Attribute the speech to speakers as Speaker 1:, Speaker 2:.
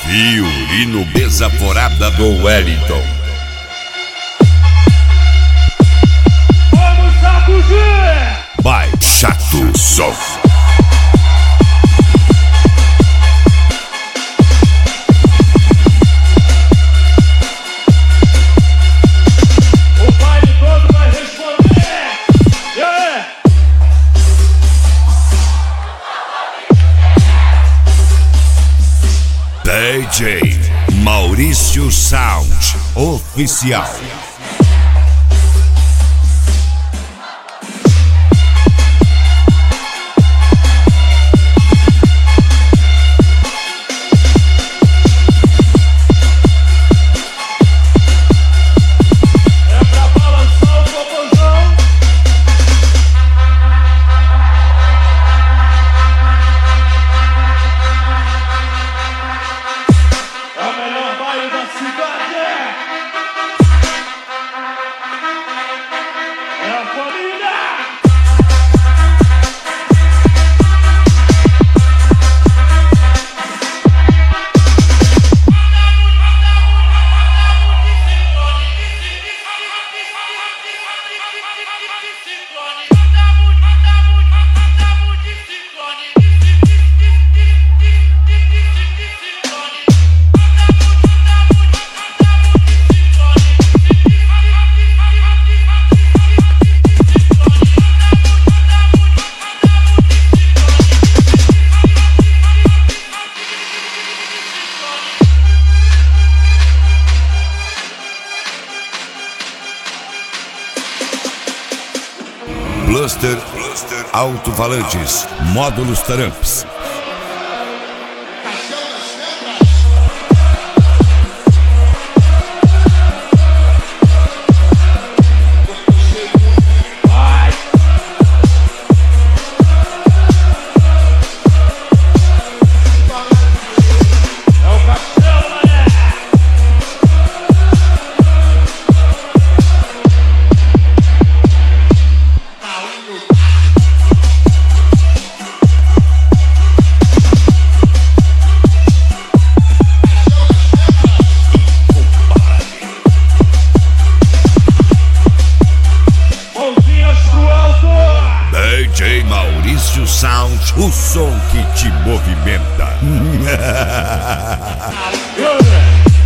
Speaker 1: Violino desaforada do Wellington.
Speaker 2: Vamos sacudir!
Speaker 1: Vai, chato, som.
Speaker 2: O baile todo vai responder! Yeah!
Speaker 1: DJ Maurício Sound Oficial.
Speaker 2: É pra balançar o popozão! É o melhor baile da cidade! É a família!
Speaker 1: Bluster Alto-Falantes, módulos Taramps.
Speaker 2: Vai! É o Castelo, mané! Mãozinhas pro alto!
Speaker 1: DJ Maurício Sound, o som que te movimenta.
Speaker 2: Yeah!